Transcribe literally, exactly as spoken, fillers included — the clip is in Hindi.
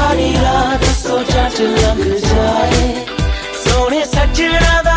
सारी रात सोचा च लग जाए सोने सजना दा